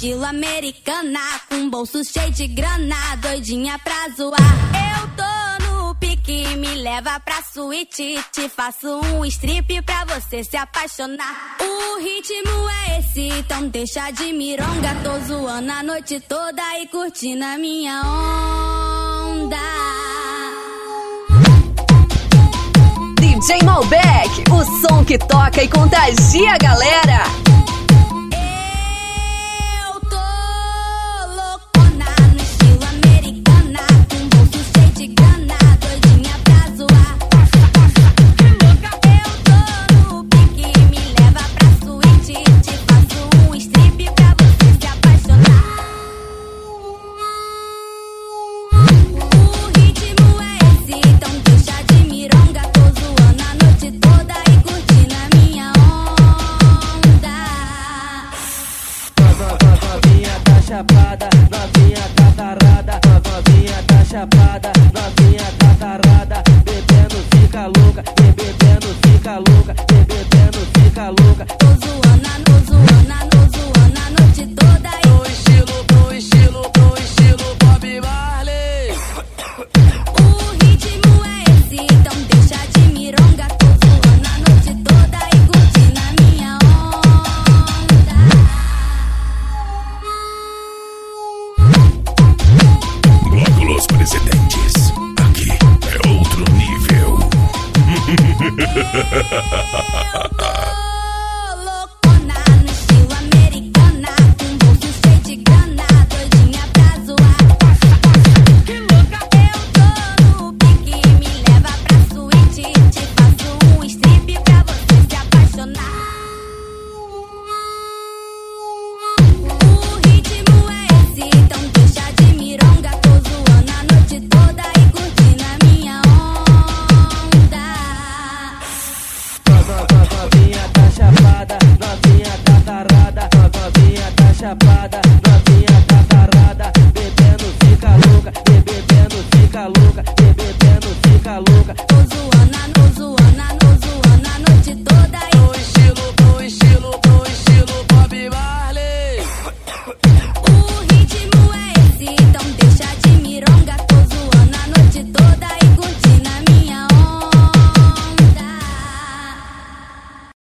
estilo americana, com bolso cheio de grana, doidinha pra zoar. Eu tô no pique, me leva pra suíte, te faço um strip pra você se apaixonar. O ritmo é esse, então deixa de mironga. Tô zoando a noite toda e curtindo a minha onda. DJ Malbec, o som que toca e contagia a galera. Eu tô loucona no estilo americana, com bolso cheio de grana, doidinha pra zoar. Eu tô no pique, me leva pra suíte, te faço um strip pra você se apaixonar. O ritmo é esse, então deixa de mironga. Tô zoando a noite toda e curtindo a minha onda. Novinha tá chapada, novinha tá tarada. Novinha tá chapada, novinha tá tarada. Bebendo fica louca, bebendo fica louca, bebendo fica louca. Tô zoando a noite toda e Pro estilo Bob Marley. o ritmo é esse, então deixa de mironga. Tô zoando a noite toda e curtindo a minha onda. Glóbulos presidentes, aqui é outro nível. Eu tô